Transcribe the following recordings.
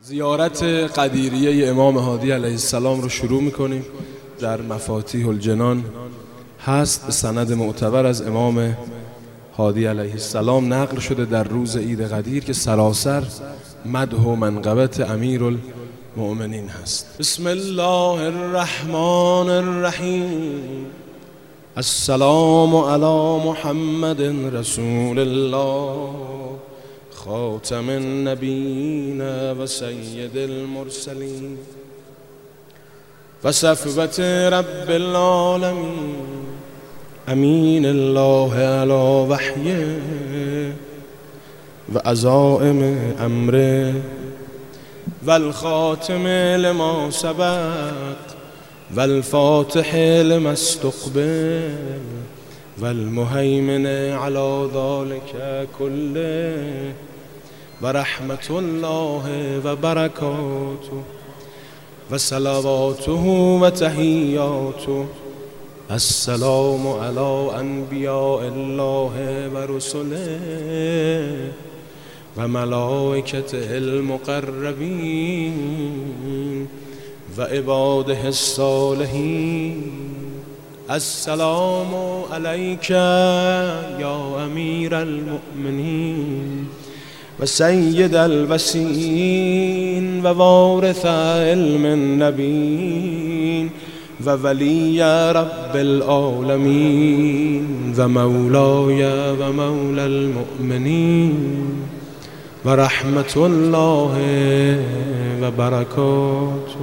زیارت قدیریه امام هادی علیه السلام رو شروع میکنیم. در مفاتیح الجنان هست به سند معتبر از امام هادی علیه السلام نقل شده در روز عید قدیر که سراسر مدح و منقبت امیرالمؤمنین هست. بسم الله الرحمن الرحیم. السلام علی محمد رسول الله خاتم النبیین و سید المرسلین و صفوة رب العالمین امین الله علی وحیه و عزائم امره و الخاتم لما سبق و الفاتح لما استقبل و المهیمن علی ذلك كله و رحمت الله و برکاته و صلواته و تحیاته. السلام علی انبیاء الله و رسله و ملائکته المقربین و عباده الصالحین. السلام علیک یا امیر المؤمنین و سید الوصیین و وارث علم النبیین و ولی رب العالمین و مولای و مولا المؤمنین و رحمت الله و برکاته.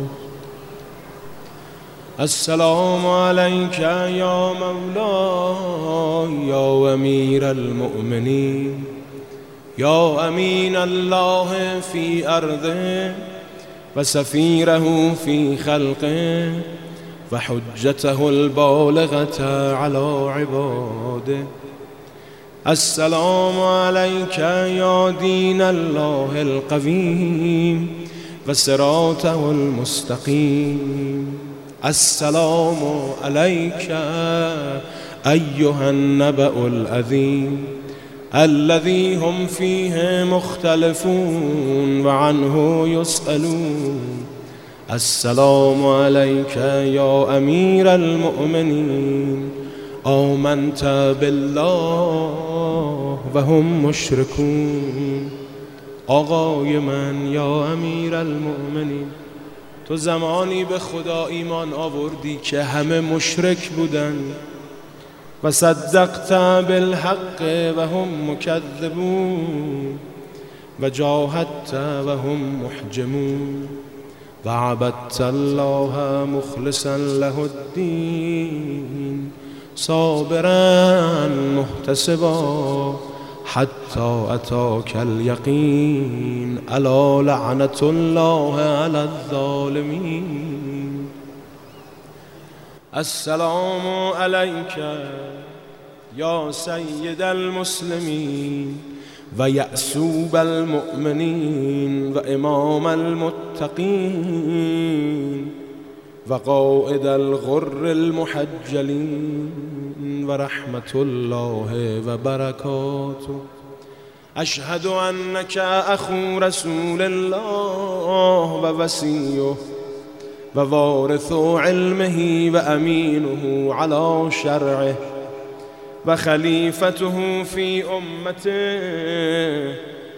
السلام علیک یا مولا یا امیر المؤمنین یا امین الله فی ارضه و سفیره فی خلقه و حجته البالغة علی عباده. السلام علیک یا دین الله القویم و صراطه المستقیم. السلام علیک ایها النبأ العظیم الذي هم فيه مختلفون و عنه يسألون. السلام علیک یا امیر المؤمنین آمنت بالله و هم مشرکون. آقای من یا امیر المؤمنین، تو زمانی به خدا ایمان آوردی که همه مشرک بودن و صدقت بالحق و هم مکذبون و جاهدت و هم محجمون و عبدت الله مخلصا له الدین صابرا محتسبا حتی اتاک الیقین الا لعنة الله علی الظالمین. السلام علیک یا سید المسلمین و یعصوب المؤمنین و امام المتقین و قائد الغر المحجلین و رحمت الله و برکاته. اشهد انک اخو رسول الله و وصیه و وارث علمه و امینه علی شرعه و خلیفته فی امته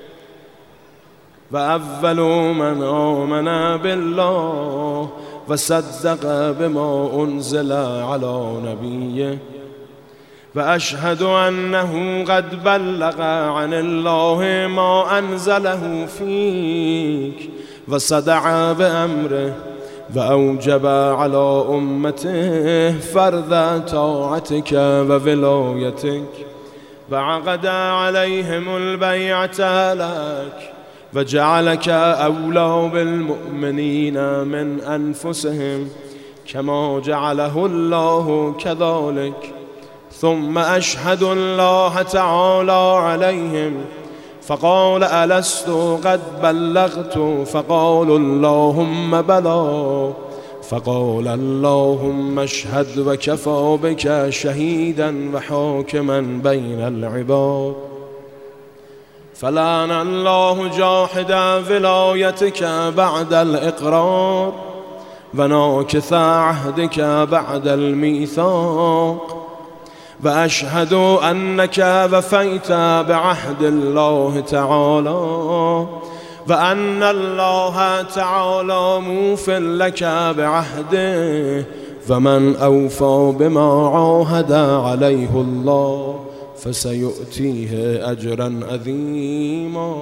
و اول من آمن بالله و صدق بما انزل علی نبیه و اشهد انه قد بلغ عن الله ما انزله فیک و صدع بامره و اوجب علی امته فرض طاعتک و ولایتک و عقد علیهم البیعة لک و جعلک اولی بالمؤمنین من انفسهم کما جعله الله كذلك. ثم اشهد الله تعالی علیهم فقال الست قد بلغت فقالوا اللهم بلى فقال اللهم اشهد وكفى بك شهيدا وحاكما بين العباد. فلعن الله جاحد ولایتك بعد الإقرار وناكث عهدك بعد الميثاق وأشهد أنك وفيت بعهد الله تعالى وأن الله تعالى موف لك بعهده ومن أوفى بما عاهد عليه الله فسيؤتيه أجرا عظيما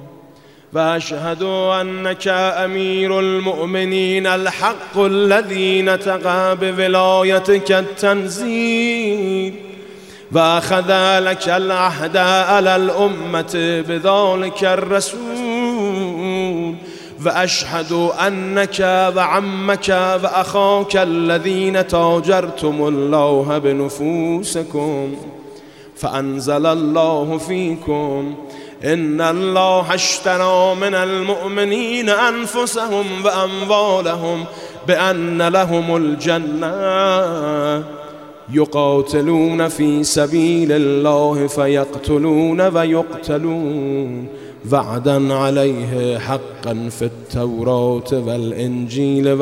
وأشهد أنك أمير المؤمنين الحق الذي نطق بولايتك التنزيل وأخذ لك العهد على الأمة بذلك الرسول وأشهد أنك وعمك وأخاك الذين تاجرتم الله بنفوسكم فأنزل الله فيكم إن الله اشترى من المؤمنين أنفسهم وأموالهم بأن لهم الجنة يقاتلون في سبيل الله فيقتلون ويقتلون وعدا عليه حقا في التوراة والإنجيل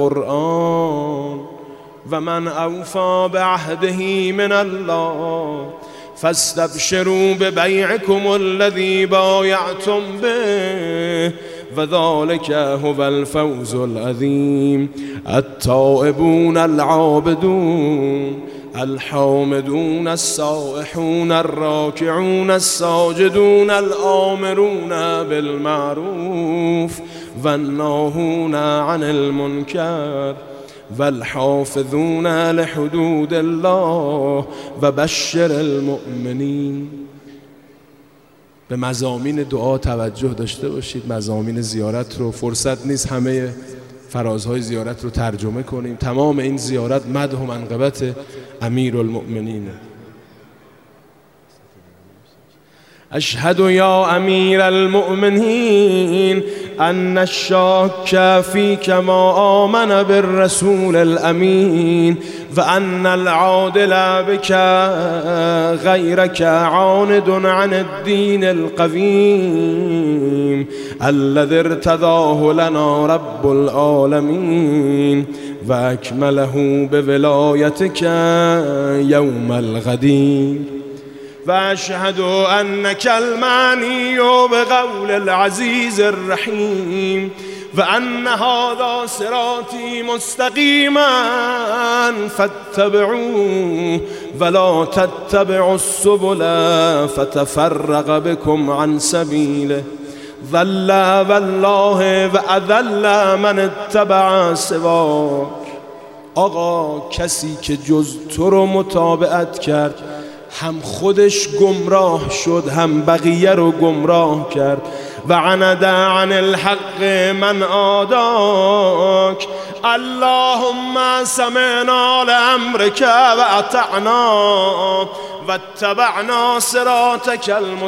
والقرآن ومن أوفى بعهده من الله فاستبشروا ببيعكم الذي بايعتم به وذلك هو الفوز العظيم التائبون العابدون الحامدون السائحون الراكعون الساجدون الآمرون بالمعروف والناهون عن المنكر والحافظون لحدود الله وبشر المؤمنین. به مضامین دعا توجه داشته باشید. مضامین زیارت رو فرصت نیست همه فرازهای زیارت رو ترجمه کنیم. تمام این زیارت مدح و منقبت امیرالمؤمنین. أشهد يا أمير المؤمنين أن الشاك فيك ما آمن بالرسول الأمين وأن العادل بك غيرك عاند عن الدين القويم الذي ارتضاه لنا رب العالمين وأكمله بولايتك يوم الغدير وأشهد أنك المعني بقول العزيز الرحيم وأن هذا صراطي مستقيما فاتبعوه ولا تتبعوا السبل فتفرق بكم عن سبيله ضل والله وأذل من اتبع سواك. آقا کسی که جز تو رو متابعت کرد هم خودش گمراه شد هم بقیه رو گمراه کرد. و عند عن الحق من عاداک اللهم سمعنا لأمرك وأطعنا واتبعنا صراطك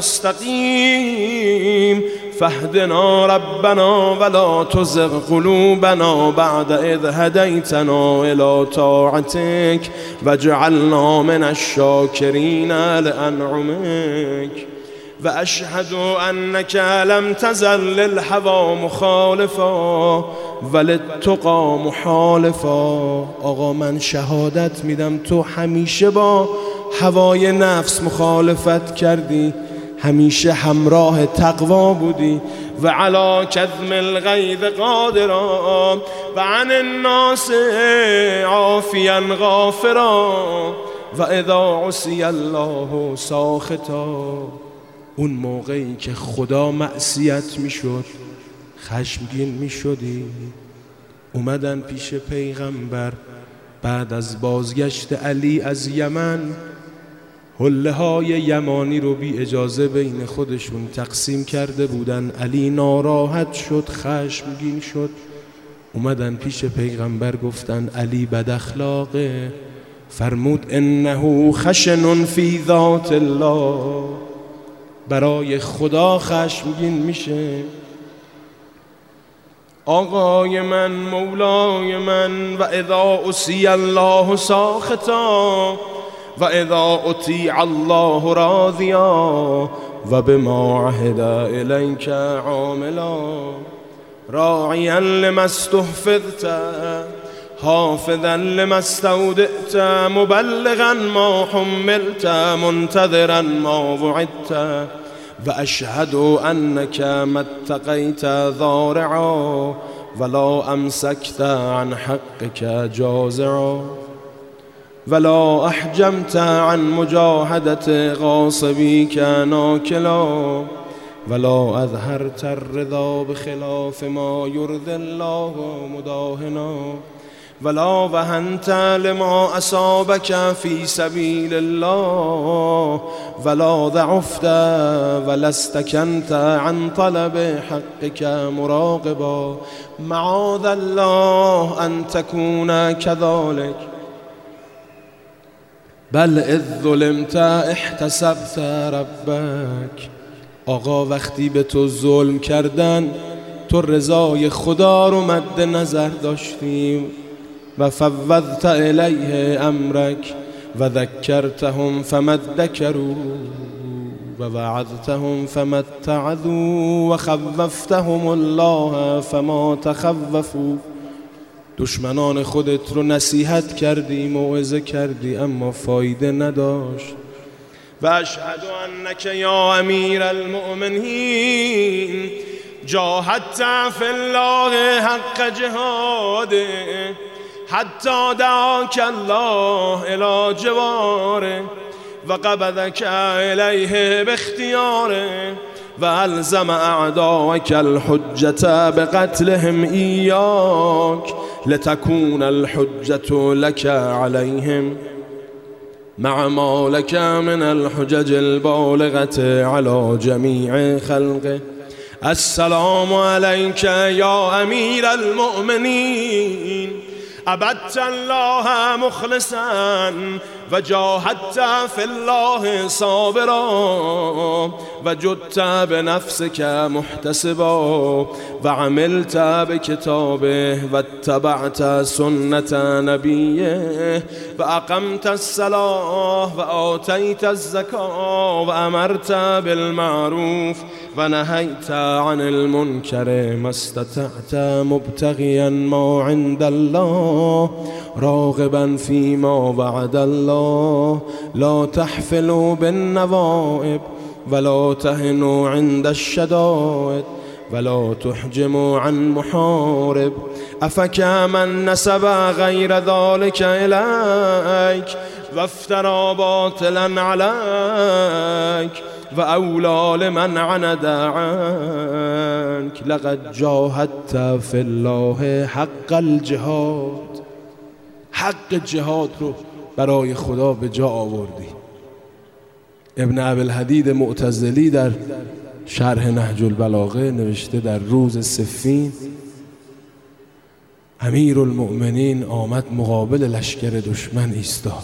المستقيم فاهدنا ربنا ولا تزغ قلوبنا بعد إذ هديتنا إلى طاعتك واجعلنا من الشاكرين لأنعمك. وأشهد أنك لم تزل للهوى مخالفا وللتقى محالفا. آقا من شهادت میدم تو همیشه با هوای نفس مخالفت کردی، همیشه همراه تقوا بودی. و علی کظم الغیظ قادرا و عن الناس عافیا غافرا و اذا عصی الله ساخطا. اون موقعی که خدا معصیت میشد خشمگین میشدی. اومدن پیش پیغمبر بعد از بازگشت علی از یمن، حله های یمانی رو بی اجازه بین خودشون تقسیم کرده بودن. علی ناراحت شد، خشمگین شد. اومدن پیش پیغمبر گفتن علی بد اخلاقه. فرمود انه خشن فی ذات الله، برای خدا خشمگین میشه. آقای من، مولای من، و اذا عصی الله ساخطا و اذا اطیع الله راضیا و بما عهد الیک عاملا راعیا لما استحفظت حافظا لما استودعت مبلغا ما حملت منتظرا ما وعدت و اشهد انک ما اتقیت ضارعا ولا امسکت عن حقك جازعا ولا احجمت عن مجاهدة غاصبیک ناکلا ولا اظهرت الرضا بخلاف ما یرضی الله مداهنا ولا وهنت لما اصابك في سبيل الله ولا ضعفت ولا استكنت عن طلب حقك مراقبا معاذ الله ان تكون كذلك بل اذ ظلمت احتسبت ربك. آقا وقتی به تو ظلم کردن تو رضای خدا رو مد نظر داشتیم و فوضت الیه امرک و ذکرتهم فمدکروا و وعظتهم فمتعذوا و خوفتهم الله فما تخوفوا. دشمنان خودت رو نصیحت کردی، موعظه کردی، اما فایده نداشت. و اشهد انک یا امیر المؤمنین جاهدت فی الله حق جهاده حتی دعاک الله الی جواره و قبضک الیه باختیاره و الزم اعداءک الحجة بقتلهم ایاک لتكون الحجة لك عليهم مع ما لك من الحجج البالغة على جميع خلقه. السلام عليك يا أمير المؤمنين عبدت الله مخلصا وجاهدت في الله صابرا وجدت بنفسك محتسبا وعملت بكتابه واتبعت سنة نبيه وأقمت الصلاة وآتيت الزكاة وأمرت بالمعروف ونهيت عن المنكر ما استطعت مبتغيا ما عند الله راغبا فيما وعد الله لا تحفلوا بالنوائب ولا تهنوا عند الشدائد ولا تحجموا عن محارب أفكمن نسب غير ذلك إليك وافترى باطلا عليك وأولى لمن عند عنك لقد جاهدت في الله حق الجهاد. حق جهاد رو برای خدا به جا آوردی. ابن ابوالحدید معتزلی در شرح نهج البلاغه نوشته در روز صفین امیر المؤمنین آمد مقابل لشکر دشمن ایستاد،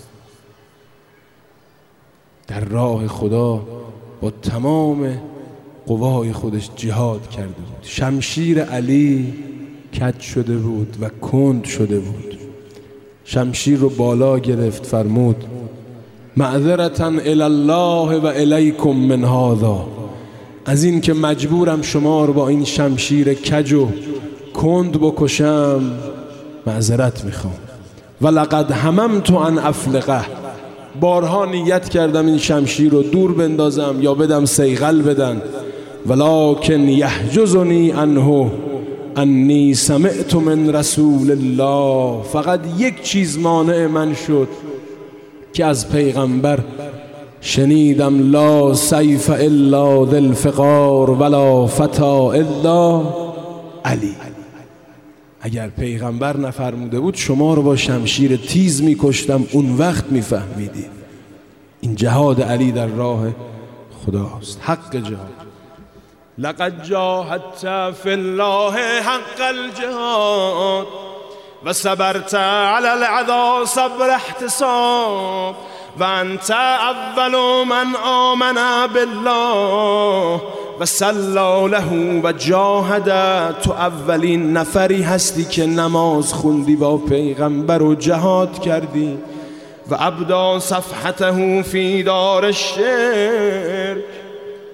در راه خدا با تمام قوای خودش جهاد کرده بود. شمشیر علی کج شده بود و کند شده بود. شمشیر رو بالا گرفت، فرمود معذرة الی الله و الیکم من هذا، از این که مجبورم شما رو با این شمشیر کج و کند بکشم معذرت میخوام. و لقد هممت ان افلقه، بارها نیت کردم این شمشیر رو دور بندازم یا بدم صیقل بدن، ولکن یحجزنی عنه انی سمعت من رسول الله، فقط یک چیز مانع من شد که از پیغمبر شنیدم لا سیف الا ذی الفقار ولا فتا الا علی. اگر پیغمبر نفرموده بود شما رو با شمشیر تیز میکشتم، اون وقت میفهمیدید. این جهاد علی در راه خداست، حق جهاد. لقد جاهدت فی الله حق الجهاد و صبرت علی العدا صبر احتساب و انت اول من آمن بالله و صلی له و جاهد. تو اولین نفری هستی که نماز خوندی با پیغمبر و جهاد کردی. و ابدا صفحته فی دار الشرک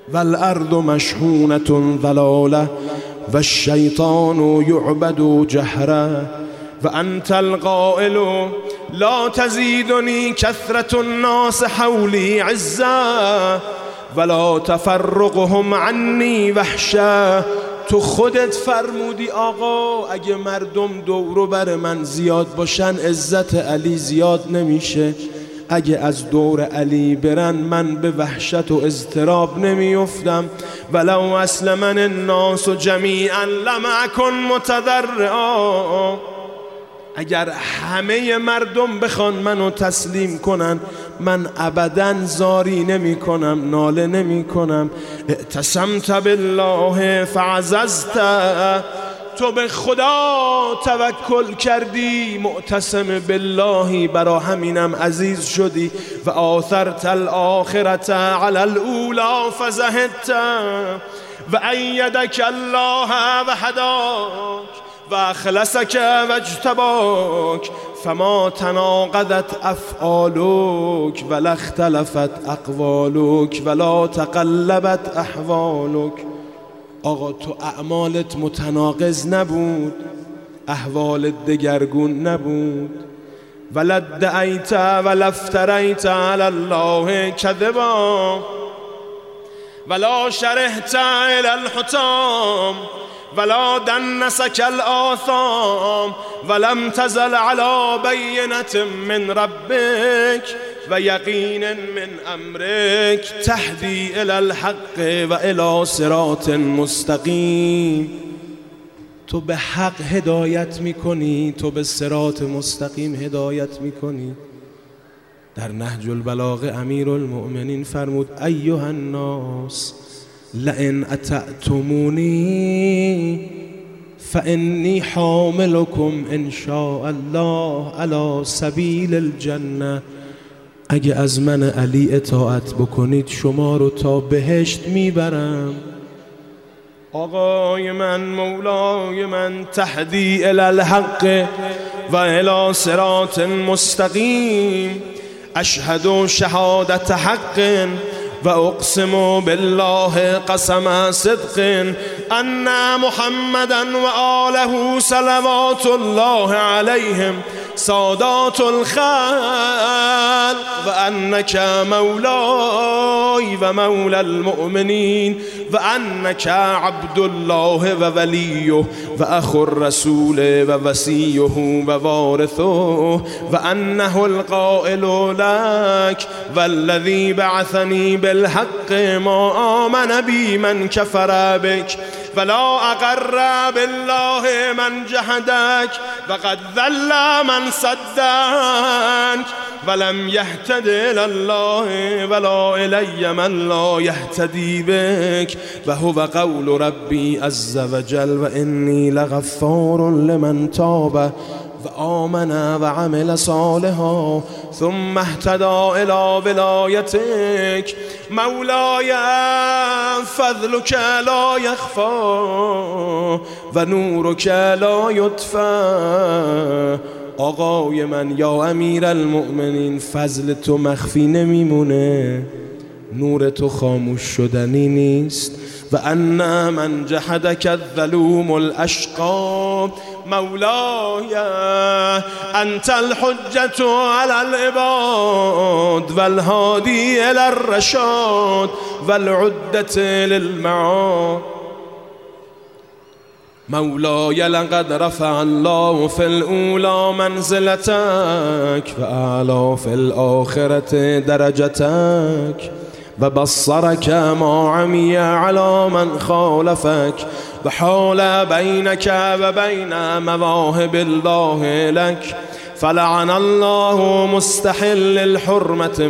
والارض مشحونة ضلاله والشیطان یعبد جهره وانت القائل لا تزيدني كثرة الناس حولي عزا ولا تفرقهم عني وحشه. تو خودت فرمودی آقا اگه مردم دور و بر من زیاد باشن عزت علی زیاد نمیشه، اگه از دور علی برن من به وحشت و اضطراب نمیافتم. ولو اسلم الناس جمیعا لم اکن متضرعا. اگر همه مردم بخوان منو تسلیم کنن من ابداً زاری نمی کنم، ناله نمی کنم. اعتصمت بالله فعززت، تو به خدا توکل کردی، معتصم باللهی، برا همینم عزیز شدی. و آثرت الاخرة علی الاولی فزهدت و ایدک الله و هداک و اخلصک و اجتباک فما تناقضت افعالک ولا اختلفت اقوالک ولا تقلبت احوالک. آقا تو اعمالت متناقض نبود، احوالت دگرگون نبود. ولا ادعیت ولا افتریت علی الله کذبا ولا شرحت الی الحطام ولا دنسك الآثام ولم تزل على بينة من ربك ويقين من أمرك تهدي إلى الحق وإلى صراط مستقيم. تو به حق هدایت میکنی، تو به صراط مستقیم هدایت میکنی. در نهج البلاغه امیر المؤمنین فرمود ایها الناس لئن اطعتمونی فانی حاملکم ان شاء الله علی سبیل الجنه. اگه از من علی اطاعت بکنید شما رو تا بهشت میبرم. آقای من، مولای من، تهدی الی الحق و الی صراط مستقیم. اشهد شهادت حق و اقسم بالله قسم صدق ان محمدا و آله صلوات الله علیهم سادات الخلق و انک مولاي و مولا المؤمنین و انک عبد الله و ولیه و اخو الرسول و وصیه و وارثه و انه القائل لك والذی بعثنی بالحق ما آمن بی من کفر بک ولا اقر بالله من جهدک وقد ذل من صدک ولم يهتد الى الله ولا الی من لا يهتدی بک و هو قول ربی عز وجل و انی لغفار لمن تاب و آمن و عمل صالحا ثم اهتدى الى ولایتک. مولاي فضلك لا يخفى و نورك لا یطفى. آقای من، یا امیر المؤمنین، فضل تو مخفی نمیمونه، نور تو خاموش شدنی نیست. و ان من جحدک الظلوم الاشقا. مولاي انت الحجة على العباد والهادي الى الرشاد والعدة للمعاد. مولاي لقد رفع الله في الأولى منزلتك وأعلى في الآخرة درجتك وبصرك ما عمي على من خالفك وحال بينك وبين مواهب الله لك فلعن الله مستحل الحرمة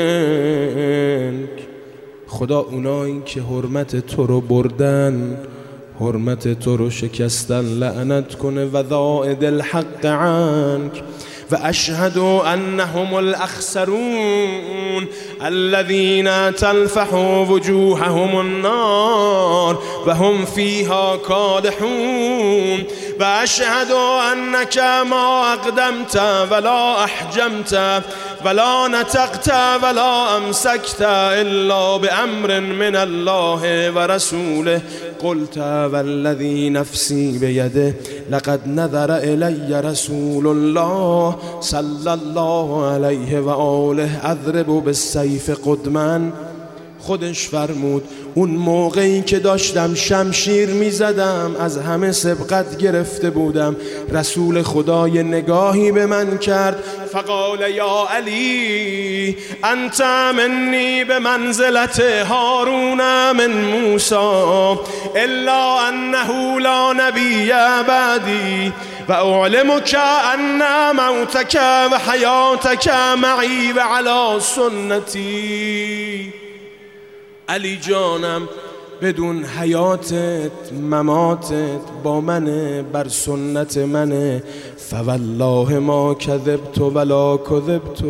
منك. خدا اونایی که حرمت تو رو بردن، حرمت تو رو شکستن، لعنت کنه. و ذائد الحق عنك و اشهد انهم الاخسرون الذين تلفح وجوههم النار و هم فيها کادحون. و اشهد انک ما اقدمت ولا احجمت ولا نطقت ولا امسکت الا بامر من الله و رسوله قلت والذی نفسی بیده لقد نظر الی رسول الله صلی الله علیه و آله اضرب بالسیف قدما. خودش فرمود اون موقعی که داشتم شمشیر میزدم از همه سبقت گرفته بودم، رسول خدای نگاهی به من کرد، فقال یا علی انت منی به منزلت هارون من موسی الا انه لا نبی بعدی و اعلمک ان موتک و حیاتک معی و علی سنتی. علی جانم بدون حیاتت مماتت با منه، بر سنت منه. فوالله ما کذبت ولا کذبت.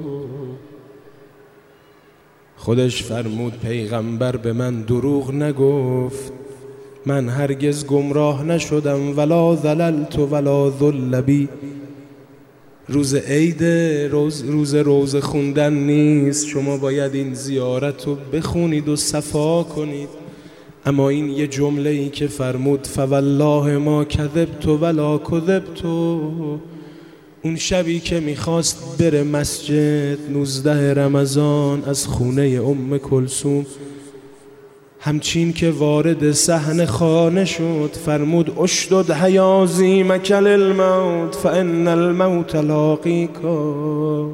خودش فرمود پیغمبر به من دروغ نگفت، من هرگز گمراه نشدم ولا ذللت ولا ذل بی. روز عید، روز روزه خوندن نیست، شما باید این زیارت رو بخونید و صفا کنید. اما این یه جمله ای که فرمود فوالله ما کذبت ولا کذبت، اون شبی که میخواست بره مسجد 19 رمضان از خونه ام کلثوم، همچین که وارد صحن خانه شد فرمود اشدد حیازیمک للموت فان الموت لاقیکا.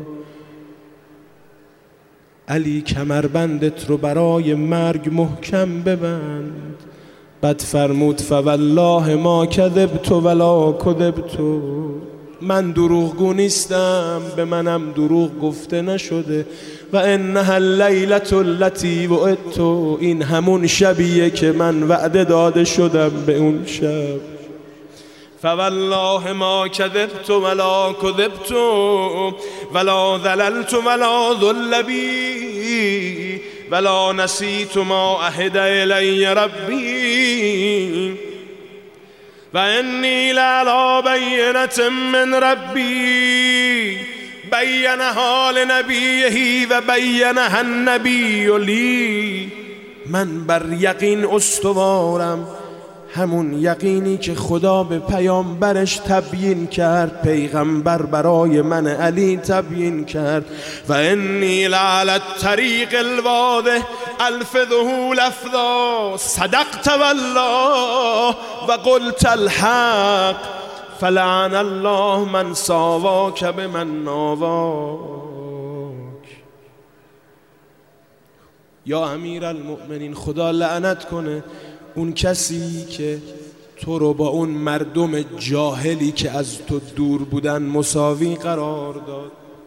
علی کمربندت رو برای مرگ محکم ببند. بعد فرمود فوالله ما کذبت ولا کذبت، من دروغگو نیستم، به منم دروغ گفته نشده. و انها اللیلة التي وعدت، این همون شبیه که من وعده داده شدم به اون شب. فوالله ما کذبت ولا کذبت ولا ذللت ولا ذل بی ولا نسیت ما عهد الی ربی و انی لعلی بینة من ربی بینها لنبیه و بینها النبی لی. من بر یقین استوارم، همون یقینی که خدا به پیامبرش تبیین کرد، پیغمبر برای من علی تبیین کرد. و انی لعلی الطریق الواضح الفظه لفظا صدقت والله و قلت الحق فلعن الله من ساواک بمن ناواک. یا امیر المؤمنین، خدا لعنت کنه اون کسی که تو رو با اون مردم جاهلی که از تو دور بودن مساوی قرار داد.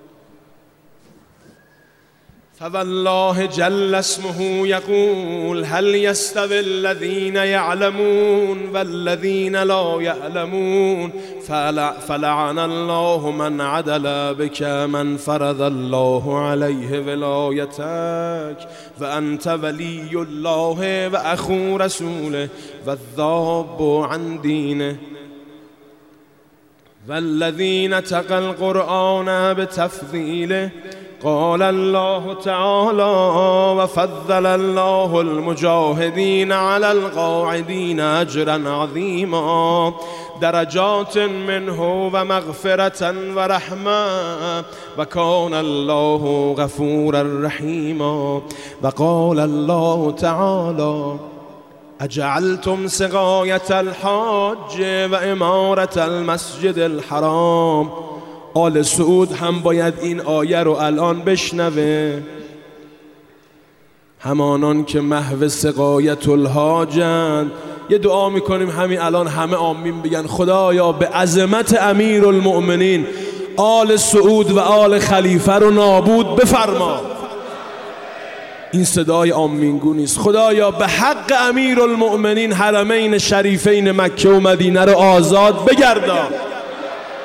فوالله جل اسمه یقول هل یستوی الذین یعلمون والذین لا یعلمون فلعن الله من عدل بک من فرض الله علیه ولایتک و انت ولی الله و اخو رسوله و الذاب عن دینه والذین تقوا القرآن بتفضیله. قال الله تعالى وفضل الله المجاهدين على القاعدين أجرا عظيما درجات منه ومغفرة ورحمة وكان الله غفورا رحيما. وقال الله تعالى اجعلتم سقاية الحاج وإمارة المسجد الحرام. آل سعود هم باید این آیه رو الان بشنوه، همانان که محو سقایت الحاجن. یه دعا میکنیم همین الان همه آمین بگن خدایا به عظمت امیر المؤمنین آل سعود و آل خلیفه رو نابود بفرما. این صدای آمینگو نیست. خدایا به حق امیر المؤمنین حرمین شریفین مکه و مدینه رو آزاد بگردان.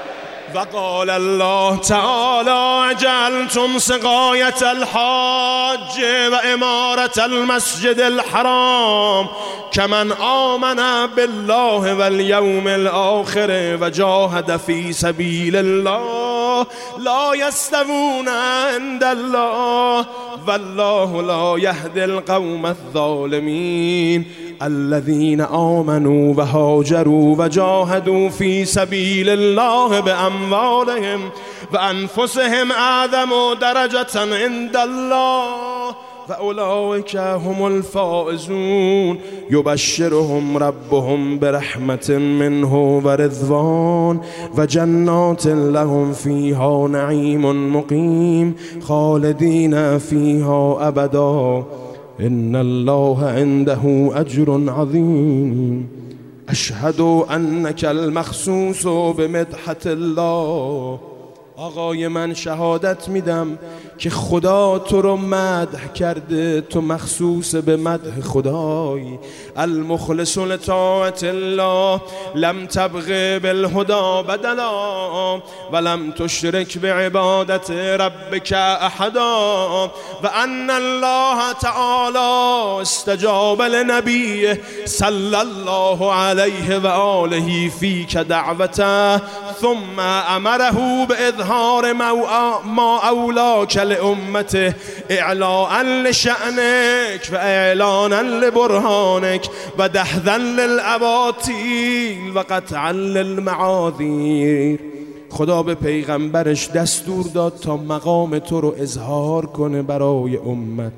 وقال الله تعالى جعلتم سقاية الحاج وإمارة المسجد الحرام كمن آمن بالله واليوم الآخر وجاهد في سبيل الله لا يستوون عند الله والله لا يهدي القوم الظالمين الذين آمنوا وهاجروا وجاهدوا في سبيل الله بأموالهم وأنفسهم أعظم درجة عند الله فأولئك هم الفائزون يبشرهم ربهم برحمة منه ورضوان وجنات لهم فيها نعيم مقيم خالدين فيها أبدا إن الله عنده أجر عظيم أشهد أنك المخصوص بمدحة الله. آقای من شهادت میدم که خدا تو رو مدح کرده، تو مخصوص به مدح خدایی. المخلص لطاعت الله لم تبغ بالهدى بدلا ولم تشرك بعبادت ربك احدا وان الله تعالى استجاب لنبيه صلى الله عليه وآله فيك دعوته ثم امره بإظهار ما اولاك لأمته اعلاء لشأنك واعلانا لبرهانك و دحضا للاباطیل و قطعا للمعاذیر. خدا به پیغمبرش دستور داد تا مقام تو رو اظهار کنه برای امت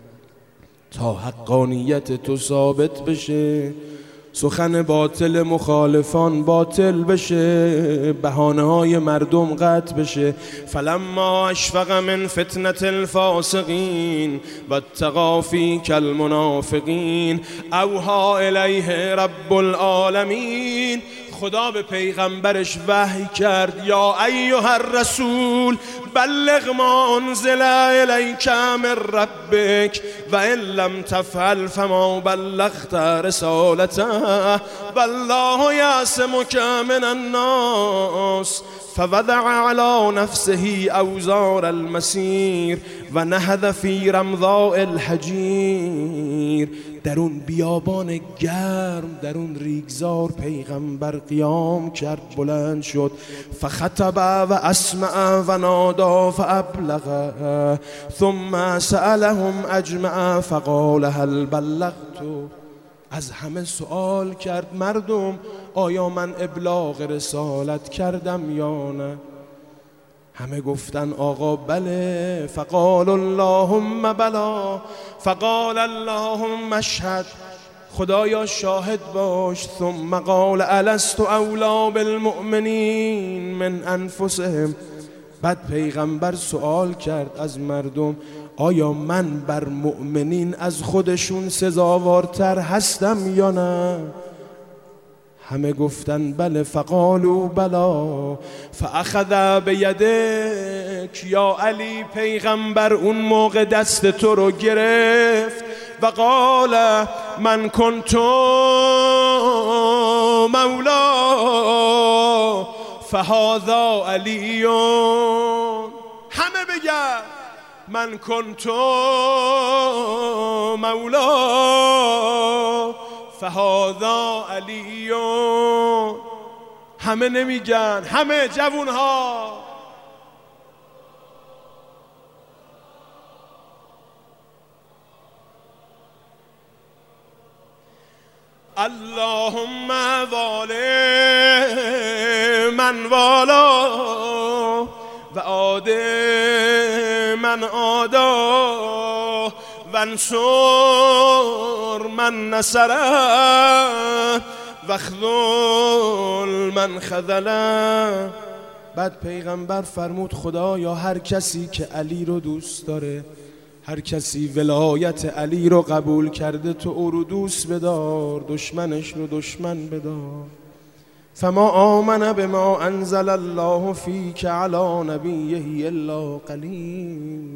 تا حقانیت تو ثابت بشه، سخن باطل مخالفان باطل بشه، بهانه های مردم قطع بشه. فلما اشفق من فتنة الفاسقین و اتقى فیک المنافقین اوحى الیه رب العالمین. خدا به پیغمبرش وحی کرد یا ایها الرسول بلغ ما انزل الیک من ربک و ان لم تفعل فما بلغت رسالته والله یعصمک من الناس فوضع على نفسه اوزار المسیر و نهض فی رمضاء الحجیر. در اون بیابان گرم، در اون ریگزار پیغمبر قیام کرد، بلند شد. فخطب و اسمع و نادا فابلغ ثم سألهم اجمع فقال هل بلغت. از همه سوال کرد مردم آیا من ابلاغ رسالت کردم یا نه؟ همه گفتن آقا بله. فقال اللهم بلا. فقال اللهم اشهد، خدایا شاهد باش. ثم قال الست اولی بالمؤمنین من انفسهم. بعد پیغمبر سوال کرد از مردم آیا من بر مؤمنین از خودشون سزاوارتر هستم یا نه؟ همه گفتن بله. فقالوا بلا. فاخذ بیدک یا علی. پیغمبر اون موقع دست تو رو گرفت و قال من کنت مولا فهذا علی. همه بگن من کنت مولا فهذا علی. همه نمیگن، همه جوونها. اللهم والی من والا و عاد من عادا و انصر من نصره و خذل من خذله. بعد پیغمبر فرمود خدایا هر کسی که علی رو دوست داره، هر کسی ولایت علی رو قبول کرده، تو او رو دوست بدار، دشمنش رو دشمن بدار. فما آمن بما انزل الله فیک علی نبیه الا قلیل.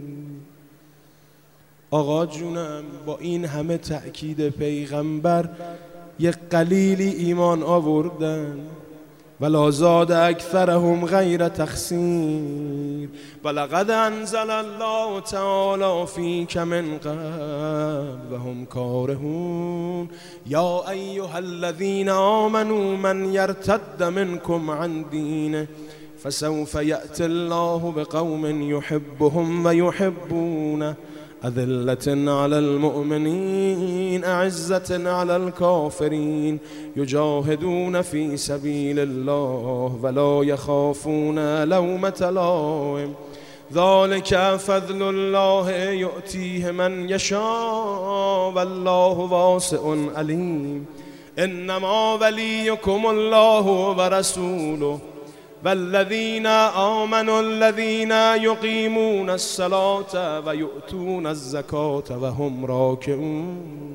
آقا جونم با این همه تأکید پیغمبر یک قلیلی ایمان آوردن ولا زاد اکثرهم غیر تخسیر ولقد انزل الله تعالی فیک من قبل وهم کارهون یا ایها الذین آمنوا من یرتد منکم عن دینه فسوف یأتی الله بقوم یحبهم و یحبونه أذلة على المؤمنين أعزة على الكافرين يجاهدون في سبيل الله ولا يخافون لومة لائم ذلك فضل الله يؤتيه من يشاء والله واسع عليم إنما وليكم الله ورسوله والذين آمنوا الذين يقيمون الصلاة ويؤتون الزكاة وهم راكعون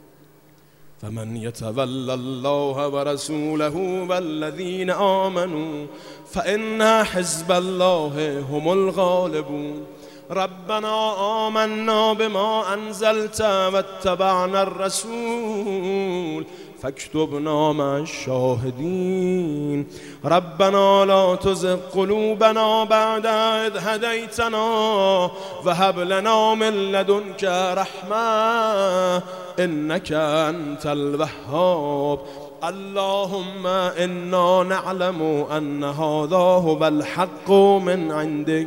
فمن يتولى الله ورسوله والذين آمنوا فإن حزب الله هم الغالبون ربنا آمنا بما أنزلت واتبعنا الرسول فاكتبنا مع الشاهدين ربنا لا تزغ قلوبنا بعد إذ هديتنا وهب لنا من لدنك رحمة إنك أنت الوهاب اللهم إنا نعلم أن هذا هو الحق من عندك.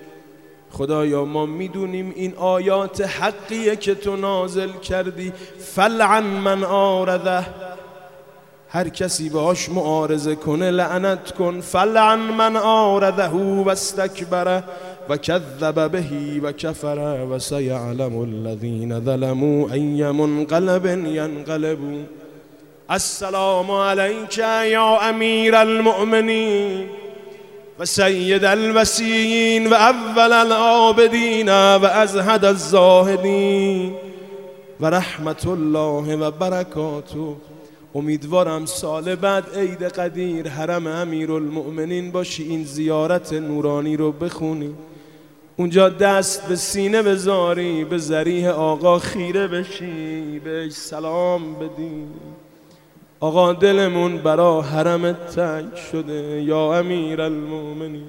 خدایا ما میدونیم این آیات حقیه که تو نازل کردی. فلعن من آرده، هر کسی باش معارضه کنه لعنت کن. فلعن من آرده و استکبره و کذب بهی و کفره و سیعلم الذین ظلموا ای منقلب ینقلبون. السلام علیک یا امیر المؤمنین و سید الوصیین و اول العابدین و ازهد الزاهدین و رحمت الله و برکاته. امیدوارم سال بعد عید قدیر حرم امیرالمؤمنین باشی، این زیارت نورانی رو بخونی، اونجا دست به سینه بذاری، به ضریح آقا خیره بشی، بهش سلام بدی. آقا دلمون برا حرمت تنگ شده یا امیر المؤمنین.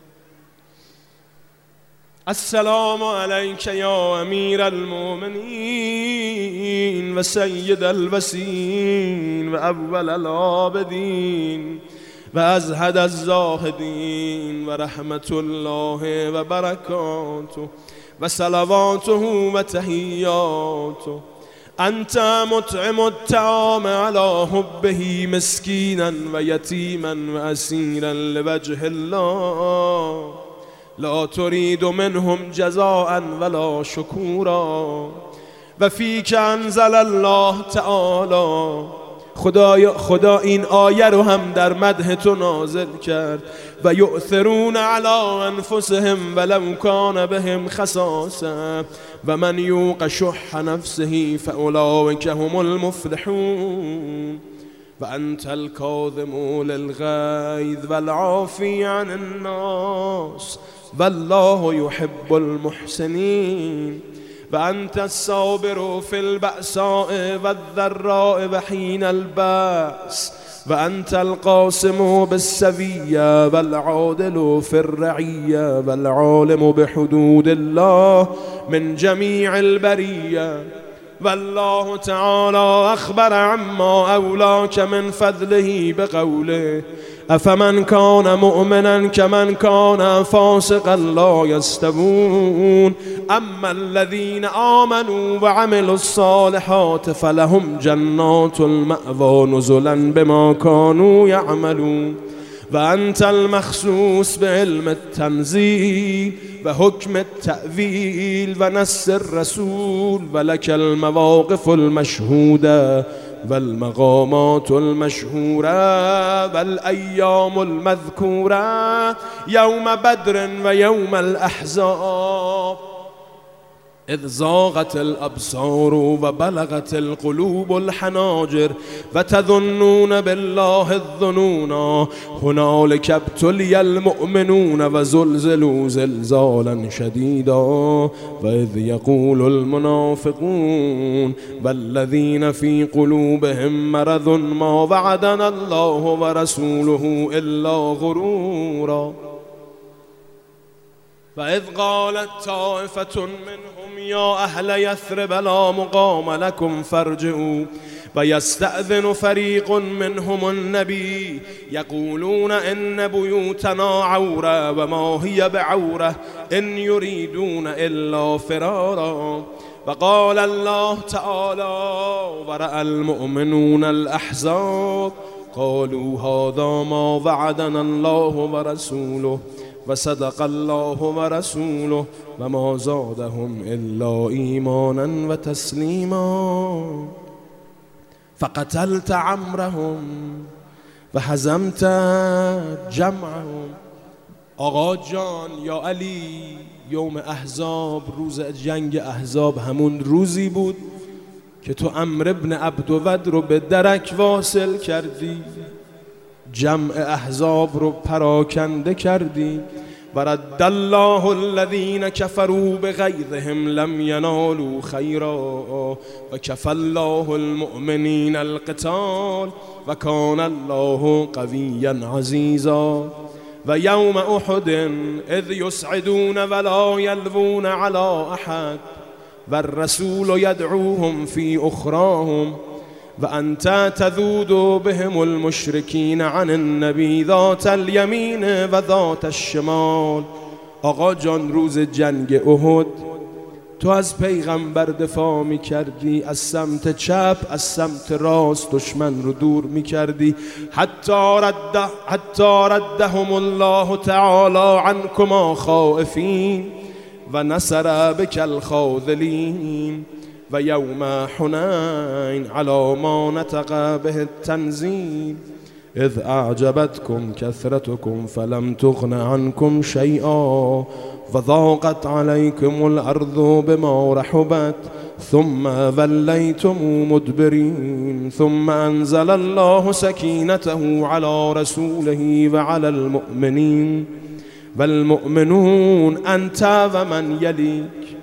السلام علیک یا امیر المؤمنین و سید الوصیین و اول العابدین و ازهد الزاهدین و رحمت الله و برکاته و صلواته و تحیاته. انت مطعم الطعام على حبه مسکینا و یتیما و اسیرا لوجه الله لا تريد منهم جزاء ولا شکورا و فیک انزل الله تعالی. خدا این آیه رو هم در مدح تو نازل کرد. و یؤثرون علی انفسهم ولو کان بهم خصاصه و من یوق شح نفسه فاولئک هم المفلحون و انت الکاظم للغیظ والعافی عن الناس والله يحب المحسنين و انت الصابر في البأساء والضراء وحين البأس و انت القاسم بالسوية والعادل في الرعية والعالم بحدود الله من جميع البرية. والله تعالى أخبر عما أولاك من فضله بقوله أفمن كان مؤمنا كمن كان فاسقا لا يستوون أما الذين آمنوا وعملوا الصالحات فلهم جنات المأوى نزلا بما كانوا يعملون. وأنت المخصوص بعلم التنزيل وحكم التأويل ونص الرسول ولك المواقف المشهودة والمقامات المشهورة والأيام المذكورة يوم بدر ويوم الأحزاب. اذ زاغت الابصار و بلغت القلوب الحناجر و تظنون بالله الظنونا هنالك ابتلي المؤمنون و زلزلوا زلزالا شديدا و اذ يقول المنافقون والذين في قلوبهم مرض ما وعدنا الله ورسوله الا غرورا فإذ قالت طائفة منهم يا أهل يثرب لا مقام لكم فارجعوا ويستأذن فريق منهم النبي يقولون إن بيوتنا عورة وما هي بعورة إن يريدون إلا فرارا وقال الله تعالى ورأى المؤمنون الأحزاب قالوا هذا ما وعدنا الله ورسوله وصدق الله ورسوله وما زادهم إلا إيمانا وتسليما فقتلت عمرهم وهزمت جمعهم. آقا جان یا علی، یوم احزاب، روز جنگ احزاب همون روزی بود که تو عمرو بن عبدود رو به درک واصل کردی، جمع احزاب رو پراکنده کردی. و رد الله الذین کفروا بغیظهم لم ینالوا خیرا و کفی الله المؤمنین القتال و کان الله قویا عزیزا. و یوم احد اذ یسعدون ولا یلوون علی احد و الرسول یدعوهم فی اخراهم و انت تذود بهم المشرکین عن النبی ذات الیمین و ذات الشمال. آقا جان روز جنگ احد تو از پیغمبر دفاع می کردی، از سمت چپ از سمت راست دشمن رو دور می کردی. حتی ردهم الله تعالی عنکما خائفین و نصر بک الخاذلین. و یوم حنین علی ما نطق به التنزیل اذ اعجبتکم کثرتکم فلم تغن عنکم شیئا و ضاقت علیکم الارض بما رحبت ثم ولیتم مدبرین ثم انزل الله سکینته علی رسوله و علی المؤمنین والمؤمنون انت و من یلیک.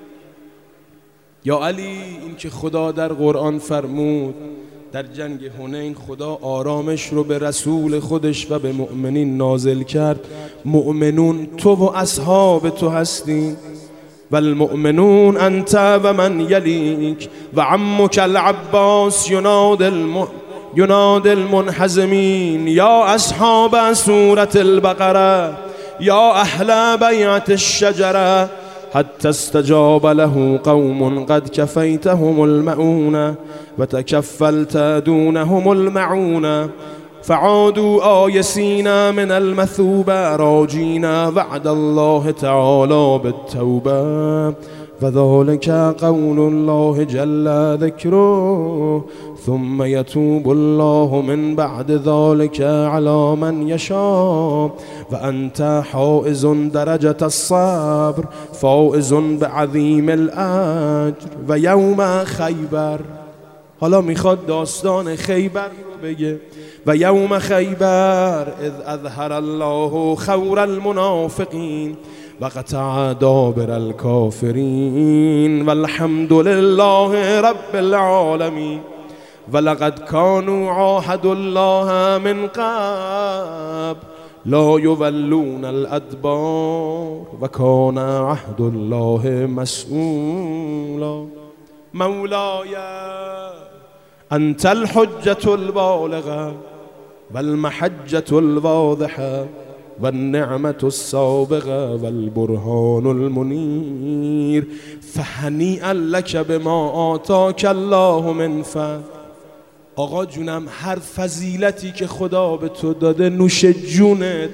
یا علی، این که خدا در قرآن فرمود در جنگ حنین خدا آرامش رو به رسول خودش و به مؤمنین نازل کرد. مؤمنون تو و اصحاب تو هستی. و المؤمنون انت و من یلیک و عمک العباس یناد المنحزمین یا اصحاب سورة البقره یا اهل بیعت الشجره حتى استجاب له قوم قد كفيتهم المؤونة وتكفلت دونهم المعونة فعادوا آيسين من المثوبة راجين وعد الله تعالى بالتوبة فذلك قول الله جل ذكره ثم يتوب الله من بعد ذلك على من يشاء وأنت حائز درجة الصبر فائز بعظيم الأجر. و یوم خیبر، حالا میخواد داستان خیبر رو بگه. و یوم خیبر اذ اظهر الله خور المنافقین و قطع دابر الكافرین والحمد لله رب العالمین ولقد كانوا عاهدوا الله من قبل لا يولون الأدبار وكان عهد الله مسئولا. مولاي أنت الحجة البالغة والمحجة الواضحة والنعمة السابغة والبرهان المنير فهنيئا لك بما آتاك الله من فضل. آقا جونم، هر فضیلتی که خدا به تو داده نوش جونت،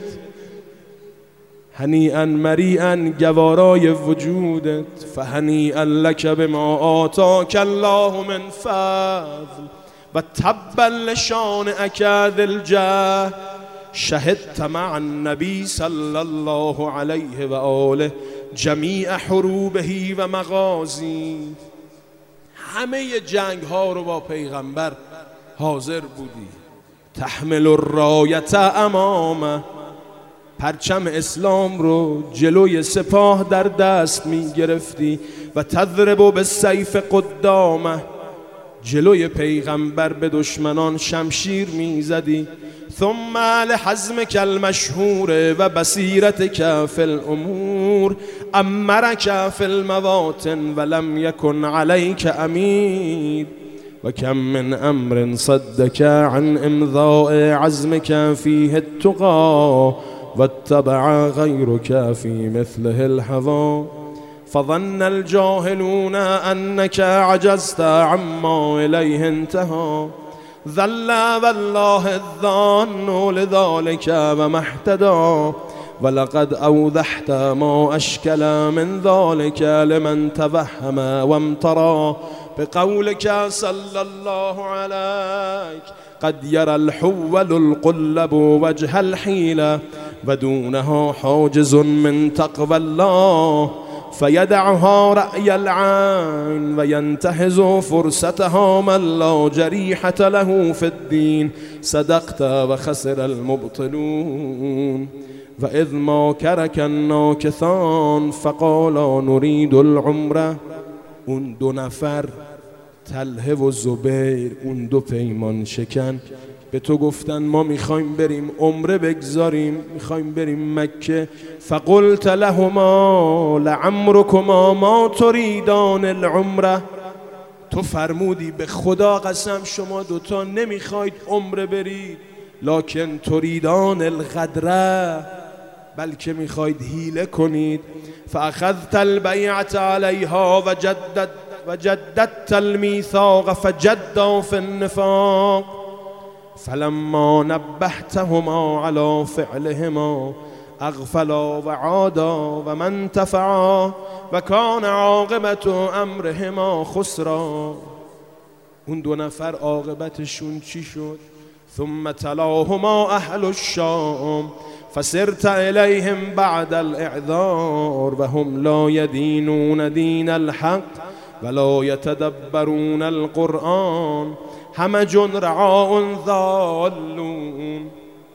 هنیئا مریئا گوارای وجودت. فهنیئا لک بما آتاک الله من فضل و تبا لشانئک ذی الجاه شهدت مع النبی صلی الله علیه و آله جمیع حروبه و مغازی، همه جنگ ها رو با پیغمبر حاضر بودی. تحمل الرایت امامه، پرچم اسلام رو جلوی سپاه در دست می گرفتی. و تضرب بالسیف قدامه، جلوی پیغمبر به دشمنان شمشیر می زدی. ثم لحزمك المشهور و بصیرتك فی الامور امرك فی المواطن ولم يكن عليك امیر. وكم من امر صدك عن امضاء عزمك فيه التقى واتبع غيرك في مثله الهوى. فظن الجاهلون أنك عجزت عما إليه انتهى. ذل والله الظان لذلك وما اهتدى. ولقد أوضحت ما أشكل من ذلك لمن توهم وامترى. بقولك صلى الله عليك قد يرى الحول القلب وجه الحيلة ودونها حاجز من تقوى الله. فيدعها رأي العين وينتهز فرصتها من لا جريحة له في الدين. صدقت وخسر المبطلون. وإذ ما كرك الناكثان فقالا نريد العمرة. اون دو نفر طلحه و زبیر، اون دو پیمان شکن، به تو گفتن ما میخوایم بریم عمره بگذاریم، میخوایم بریم مکه. فقلت لهما لعمركما ما تريدان العمره. تو فرمودی به خدا قسم شما دوتا نمیخواید عمره برید، لکن تريدان الغدره، بلکه میخواید حیله کنید. فاخذت البیعة علیها وجددت الميثاق فجدا في النفاق. فلما نبهتهما على فعلهما اغفلا وعادا وما انتفعا وكان عاقبة امرهما خسرا. اون دو نفر عاقبتشون چی شد؟ ثم تلاهما اهل الشام فسرت إليهم بعد الإعذار وهم لا يدينون دين الحق ولا يتدبرون القرآن همج رعاء ضالون.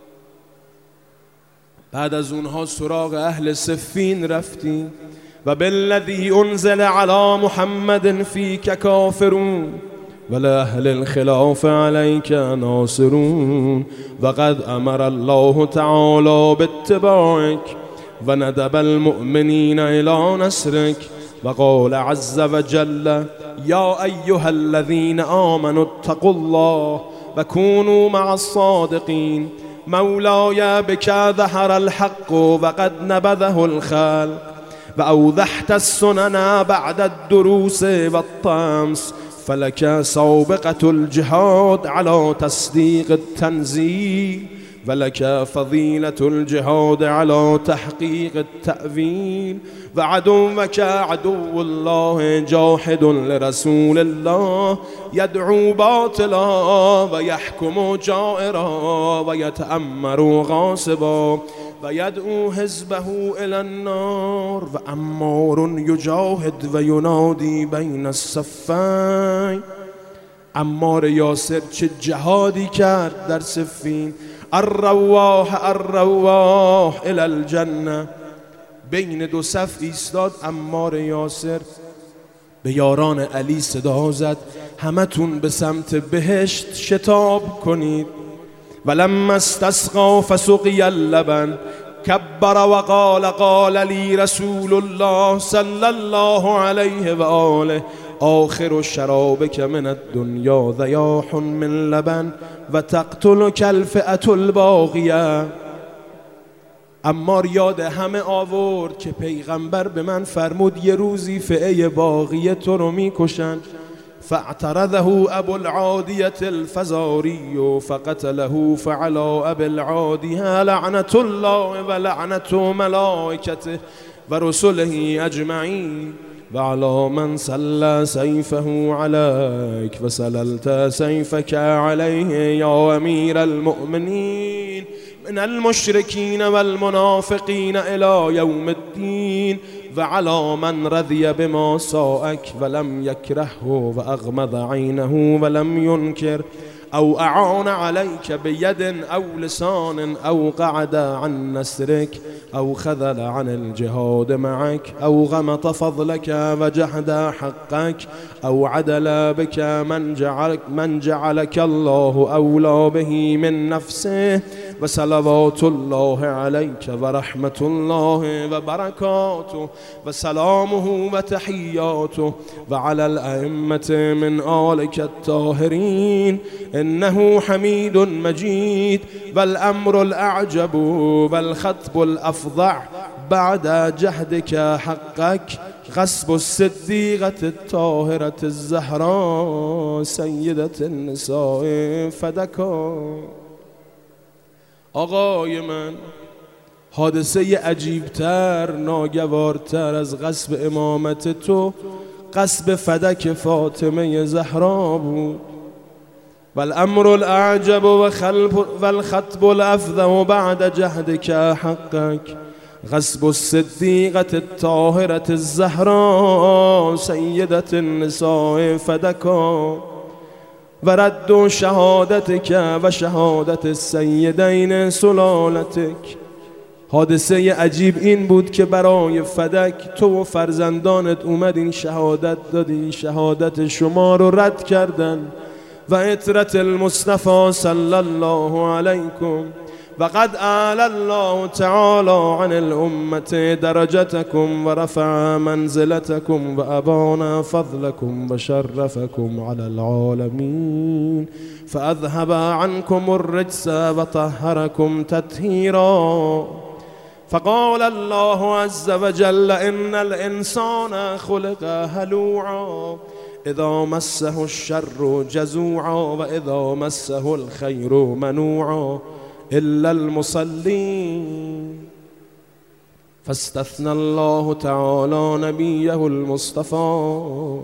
بعد از اونها سراغ اهل صفین رفتی. و بالذی انزل علی محمد فیک کافرون ولأهل الخلاف عليك ناصرون. وقد أمر الله تعالى باتباعك وندب المؤمنين إلى نصرك. وقال عز وجل يا أيها الذين آمنوا اتقوا الله وكونوا مع الصادقين. مولاي بك ظهر الحق وقد نبذه الخلق. وأوضحت السنن بعد الدروس والطمس. فلك سابقة الجهاد على تصديق التنزيل ولك فضيلة الجهاد على تحقيق التأويل. وعدوك عدو الله جاحد لرسول الله يدعو باطلا ويحكم جائرا ويتأمر غاصبا ويدعو حزبه إلى النار. وعمار يجاهد وينادي بين الصفين. عمار یاسر چه جهادی کرد در صفین. الرواح الرواح الى الجنه. بین دو صف ایستاد عمار یاسر، به یاران علی صدا زد همتون به سمت بهشت شتاب کنید. ولما استسقى فسقي اللبن كبر وقال قال لي رسول الله صلى الله عليه وآله آخر شرابك من الدنيا ضياح من لبن وتقتلك الفئة الباغية. عمار یاد همه آورد که پیغمبر به من فرمود یه روزی فئه باغیه تو رو میکشن. فاعترضه ابو العادية الفزاري فقتله فعلى ابي العادية لعنة الله ولعنة ملائكته ورسله اجمعين. وعلى من سل سيفه عليك وسللت سيفك عليه يا امير المؤمنين من المشركين والمنافقين إلى يوم الدين وعلى من رضي بما ساءك ولم يكرهه وأغمض عينه ولم ينكر أو أعان عليك بيد أو لسان أو قعد عن نسرك أو خذل عن الجهاد معك أو غمط فضلك وجحد حقك أو عدل بك من جعلك الله أولى به من نفسه وصلوات الله عليك ورحمة الله وبركاته وسلامه وتحياته وعلى الأئمة من آلك الطاهرين إنه حميد مجيد والأمر الأعجب والخطب الأفظع بعد جهدك حقك غصب الصديقة الطاهرة الزهراء سيدة النساء فدکا. آقای من، حادثه عجیبتر ناگوارتر از غصب امامت تو غصب فدک فاطمه زهرا بود. والأمر الأعجب والخطب الأفظع بعد جهدك حقك غصب الصديقة الطاهرة الزهراء سيدة النساء فدکا ورد شهادتك وشهادة السيدين سلالتك. حادثه عجیب این بود که برای فدک تو و فرزندانت اومدین شهادت دادین، شهادت شما رو رد کردن و عطرت المصطفى صلی الله علیکم وقد اعلی الله تعالی عن الامة درجتكم ورفع منزلتكم وابان فضلكم وشرفكم على العالمين فاذهب عنكم الرجس وطهركم تطهيرا. فقال الله عز وجل إن الإنسان خلق هلوعا إذا مسه الشر جزوعا وإذا مسه الخير منوعا إلا المصلين. فاستثنى الله تعالى نبيه المصطفى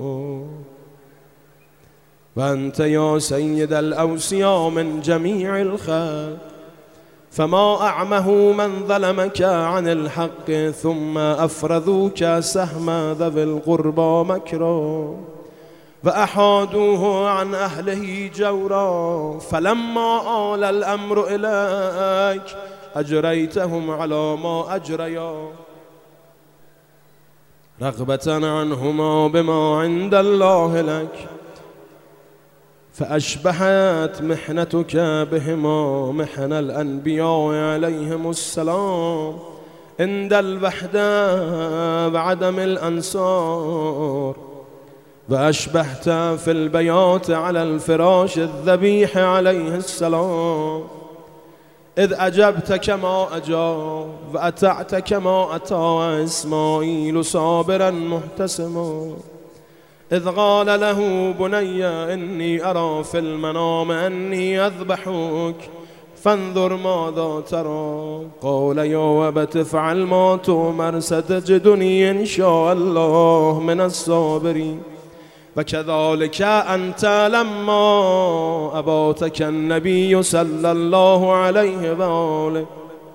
وأنت يا سيد الأوصياء من جميع الخلق فما أعمه من ظلمك عن الحق ثم أفرذوك سهم ذوي القربى مكرا وأحادوه عن أهله جورا فلما آل الأمر إليك أجريتهم على ما أجريا رغبة عنهما بما عند الله لك فأشبهت محنتك بهما محن الأنبياء عليهم السلام عند الوحدة وعدم الأنصار وأشبهت في البيات على الفراش الذبيح عليه السلام إذ أجبت كما أجاب وأطعت كما أطاع إسماعيل صابرا محتسما إذ قال له بني إني أرى في المنام أني أذبحك فانظر ماذا ترى قال يا أبت افعل ما تؤمر ستجدني إن شاء الله من الصابرين وكذلك أنت لما أباتك النبي صلى الله عليه وآله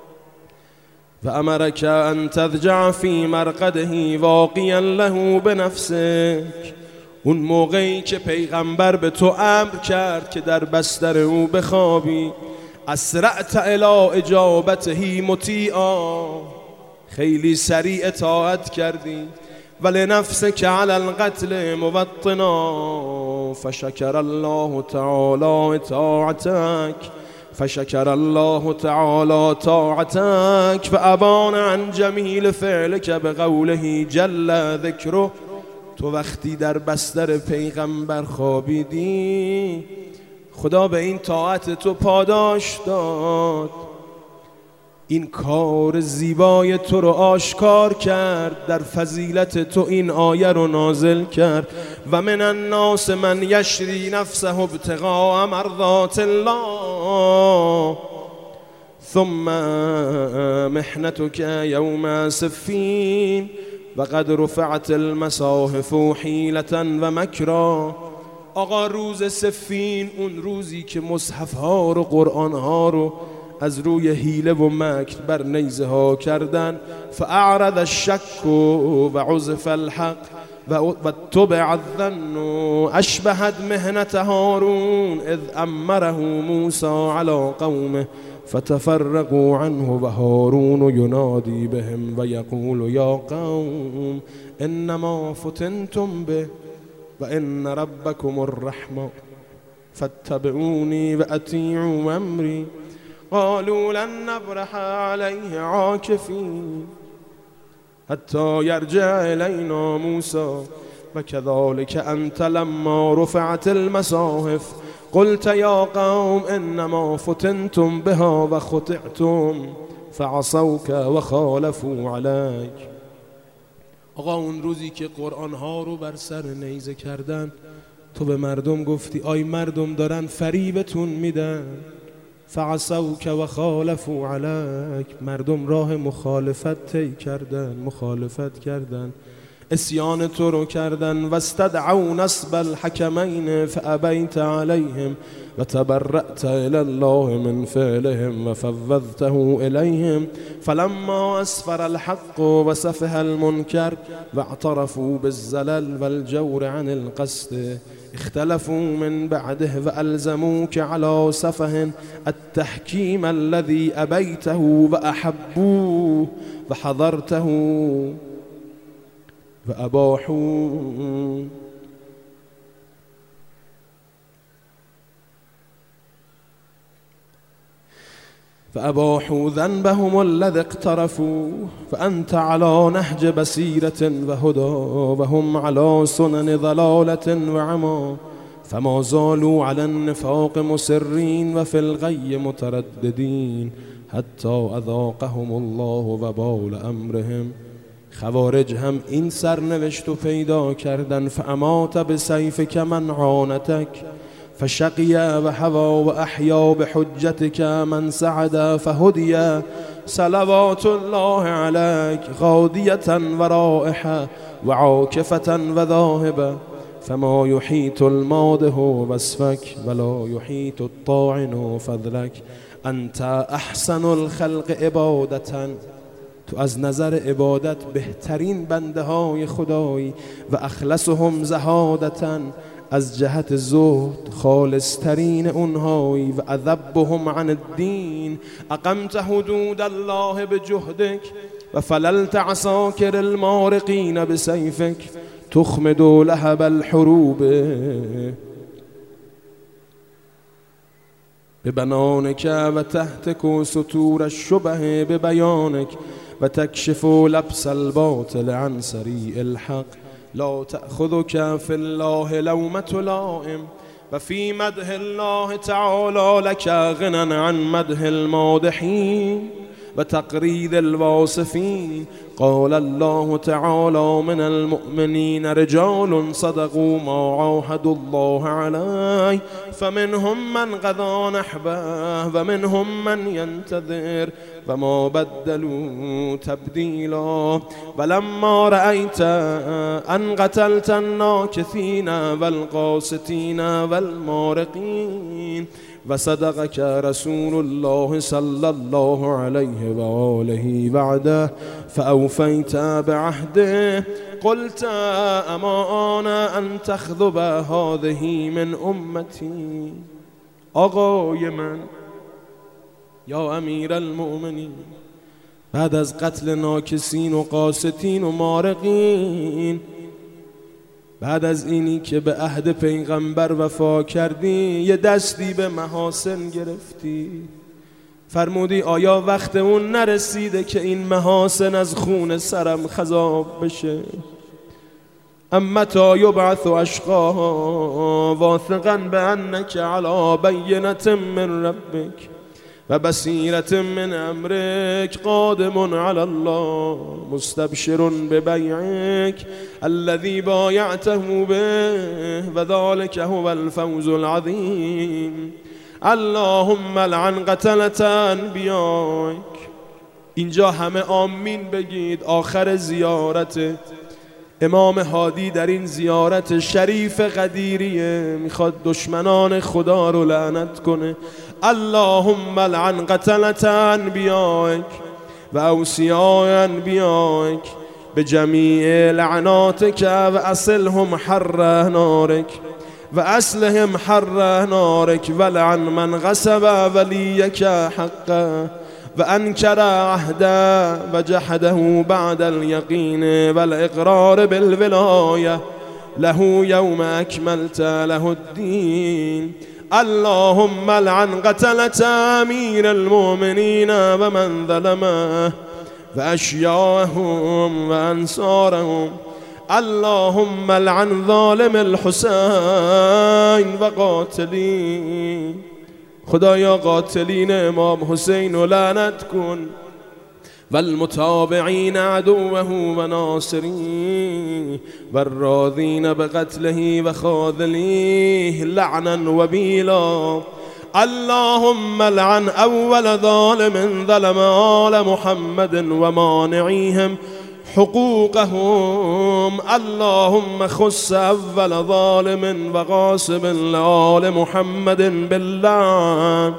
فأمرك أن تضجع في مرقده واقيا له بنفسك. اون موقعی که پیغمبر به تو امر کرد که در بستر او بخوابی اسرعت الی اجابته مطیعا خیلی سریع اطاعت کردی ولنفسك على القتل موطنا فشكر الله تعالى طاعتك فشكر الله تعالى طاعتك فأبان عن جميل فعلك بقوله جل ذكره. تو وقتی در بستر پیغمبر خوابیدی خدا به این طاعت تو پاداش داد، این کار زیبای تو رو آشکار کرد، در فضیلت تو این آیه رو نازل کرد و من الناس من یشری نفسه ابتغاء مرضات الله ثم محنتك يوم سفين وقد رفعت المصاحف حیلة و مکرا. آقا روز سفین، اون روزی که مصحف ها رو قرآن ها رو از روی حیله و مکر بر نیزه ها کردن. فاعرض الشک و عزف الحق و تبع الظن اشبهت مهنة هارون اذ امره موسى على قومه فتفرقوا عنه و هارون ینادی بهم و یقول یا قوم انما فتنتم به و ان ربکم الرحمن فاتبعوني و اطیعوا امری قالوا لن نبرح عليه عاکفین حتى يرجع إلينا موسى وكذلك أنت لما رفعت المصاحف قلت يا قوم إنما فتنتم بها وخطئتم فعصوك وخالفوا عليك. آقا اون روزی که قرآن ها رو بر سر نیزه کردن تو به مردم گفتی آی مردم دارن فریبتون میدن، فعصوک و خالفوا علیک، مردم راه مخالفت طی کردن، مخالفت کردن، اسیان تو رو کردن. و استدعوا نصب الحکمین فابیت علیهم و تبرأت الی الله من فعلهم و فوضته الیهم فلما اسفر الحق و سفه المنکر و اعترفوا بالزلل والجور عن القصد اختلفوا من بعده و الزموك على سفه التحكيم الذي ابيته و احبوه و حضرته و اباحوه. فأباحوا ذنبهم الذي اقترفوا فأنت على نهج بصيرة وهدى وهم على سنن ضلالة وعمى فما زالوا على النفاق مسرين وفي الغي مترددين حتى أذاقهم الله وبال أمرهم. خوارج هم این سرنوشت پیدا کردن. فامات بسیفک من عانتک فشقی و هوا و احیا بحجتک من سعد فهدی صلوات الله علیک غادیة و رائحة و عاکفة و ذاهبة فما یحیط الماده وصفک ولا یحیط الطاعن فضلک انت احسن الخلق عبادة، تو از نظر عبادت بهترین بنده های خدایی و اخلصهم زهادتن، از جهت زهد خالصترین اونهایی و اذبهم عن الدین. اقمت حدود الله بجهدک و فللت عساکر المارقین بسیفک تخمد لهب الحروب ببنانک و تهتک سطور الشبه ببیانک و تکشف لبس الباطل عن سریع الحق. لا تأخذك في الله لومة لائم و فی مدح الله تعالی لك غنى عن مدح المادحین و تقرید الواصفین. قال الله تعالى من المؤمنين رجال صدقوا ما عاهدوا الله عليه فمنهم من قضى نحبه ومنهم من ينتظر وما بدلوا تبديلا. ولما رأيت أن قتلت الناكثين والقاسطين والمارقين وصدقك رسول الله صلى الله عليه وآله وعده فأوفيت بعهده قلت أما أنا أن تخذب هذه من أمتي. آقای من، یا امیر المؤمنین، بعد از قتل ناکسین و قاسطین و مارقین، بعد از اینی که به عهد پیغمبر وفا کردی یه دستی به محاسن گرفتی، فرمودی آیا وقت اون نرسیده که این محاسن از خون سرم خضاب بشه؟ اما تا یبعث اشقاها واثقا بانک علی بینة من ربک و بصیرة من امرک قادم علی الله مستبشر ببیعک الذی بایعته به و ذلک هو الفوز العظیم. اللهم لعن قتلة انبیائک. اینجا همه آمین بگید. آخر زیارت امام هادی در این زیارت شریف قدیریه، میخواد دشمنان خدا رو لعنت کنه. اللهم لعن قتلة أنبيائك وأوصياء أنبيائك بجميع لعناتك وأصلهم حر نارك وأسلهم حر نارك ولعن من غصب وليك حقه وأنكر عهده وجحده بعد اليقين والإقرار بالولاية له يوم أكملت له الدين. اللهم لعن قتلة أمير المؤمنين ومن ظلمه وأشياءهم وأنصارهم. اللهم لعن ظالم الحسين وقاتلين. خدایا قاتلین امام حسین و لعنت کن والمتابعین عدوه و ناصرین والراضین بقتله و خاذلیه لعنا و بیلا. اللهم لعن اول ظالم ظلم آل محمد و مانعیهم حقوقهم. اللهم خص اول ظالم و غاصب لآل محمد باللعن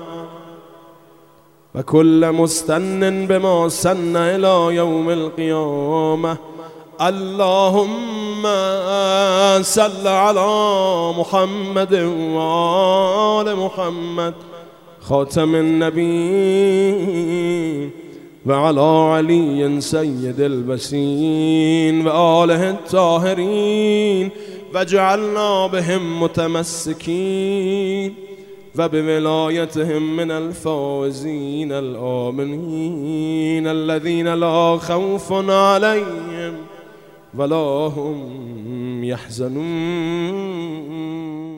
و كل مستن بما سن الى يوم القيامة. اللهم صل على محمد وآل محمد خاتم النبيين وعلى علي سيد البشرين وآله الطاهرين واجعلنا بهم متمسكين وبولايتهم من الفائزين الآمنين الذين لا خوف عليهم ولا هم يحزنون.